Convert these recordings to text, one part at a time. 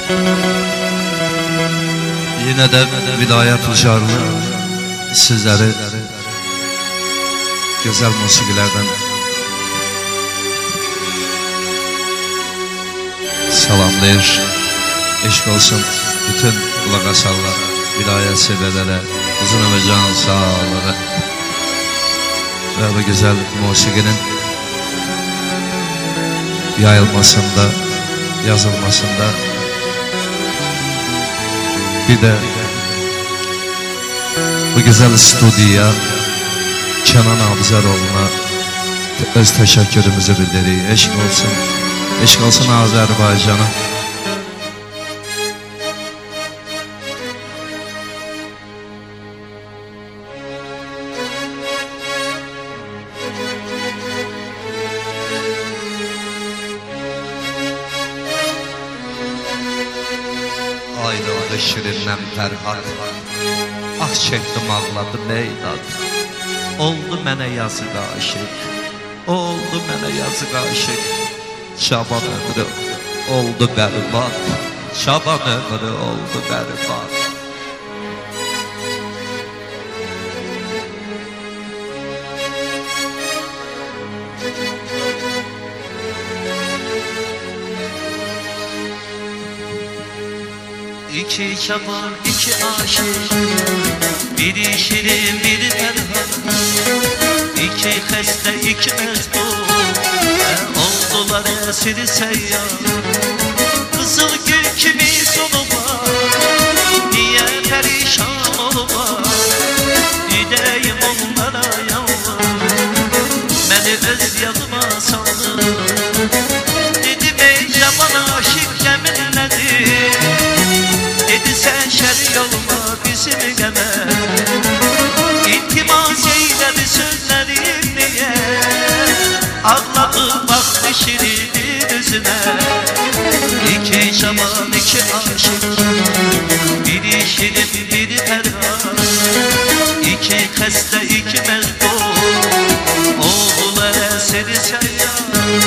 Yine de vilayet ucarlı sizleri güzel musikilerden salamlayır. Eşk olsun bütün kulak asallar, vilayet severlere, uzun ömür can sağlığı ve bu güzel musikinin yayılmasında, yazılmasında, bir de bu güzel stüdyoya Kenan Abzaroğlu'na öz teşekkürümüzü bildiririk. Eşk olsun Azerbaycan'a. Ayrıldı şirindən Fərhad, ah çəkdim ağladı meydad. Oldu mənə yazıq aşıq, oldu mənə yazıq aşıq. Şaban ömrü oldu bərbad, şaban ömrü oldu bərbad. İki şaban, iki aşık, biri şirin, biri Fərhad. İki xəstə, iki məzdud, oldular əsiri səyyar. Qızıl gül kimi solublar, niyə pərişan olublar? Ürəyim onlara yalvar, məni öz yadıma saldı. Dedim ey cavan aşıq qəmin nədir? Dedi sen şərik olma bizim qəmə. İltimas eylədi sözlərim niyə? Ağladı baxdı şirinin üzünə. İki şaban, iki aşıq, biri şirin, biri Fərhad. İki xəstə, iki məzdud, oldular əsiri səyyar.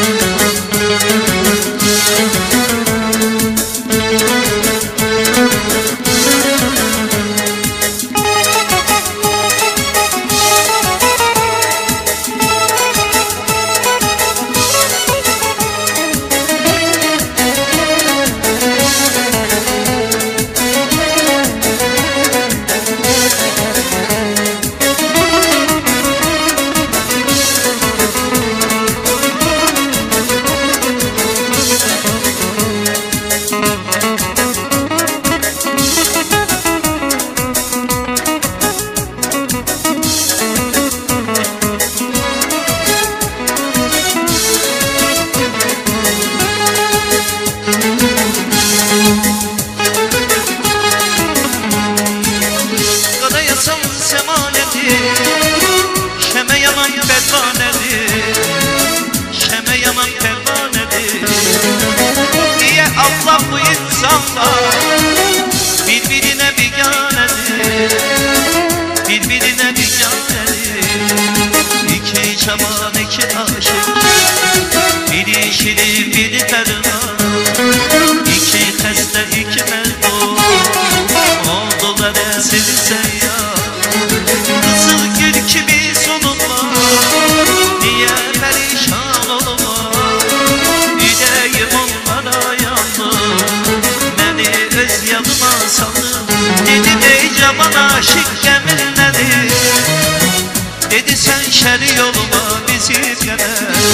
Şəmə yaman pərvanədir, şəmə yaman pərvanədir. Niyə Allah bu insanlar bir-birinə biganədir, bir-birinə biganədir. İki şaban, iki aşıq, biri şirin, biri Fərhad. İki xəstə, iki məzdud, oldular əsiri səyyar. Kızıl gül kimi solunlar, niye perişan olurlar? Yüreğim onlara yandı, beni öz yadıma saldı. Dedim ey cavan aşık qəmin nədir? Dedi sen şərik olma bizim qəmə.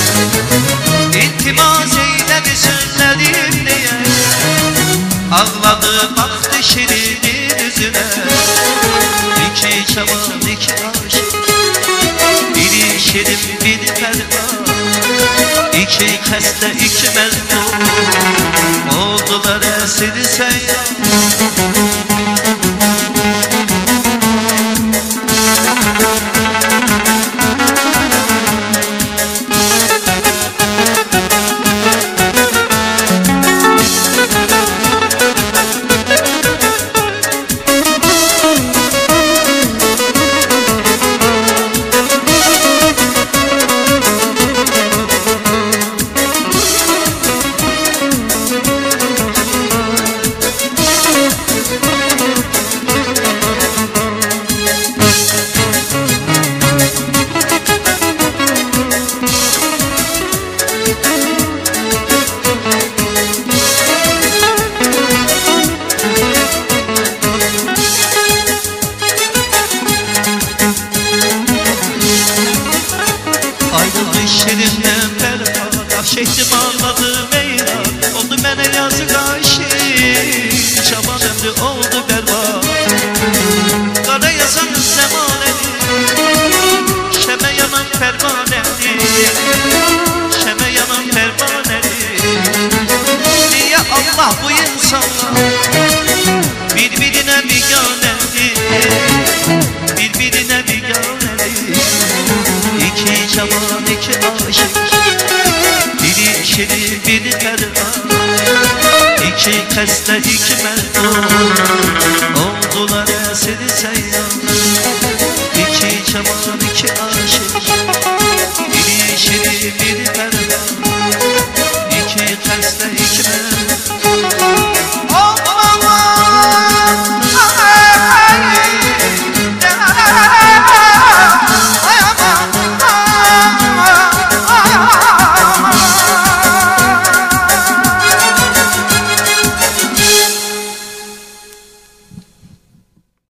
İltimas eylədi sözlərim niyə? Ağladı baxdı şirinin üzünə. İki şaban, iki aşık, biri şirin, biri Fərhad. İki xəstə, iki məzdud, oldular əsiri səyyar. ikili bir derman, iki xəstə iki mərdum, oldular əsir səyyan. İki cavan iki aşık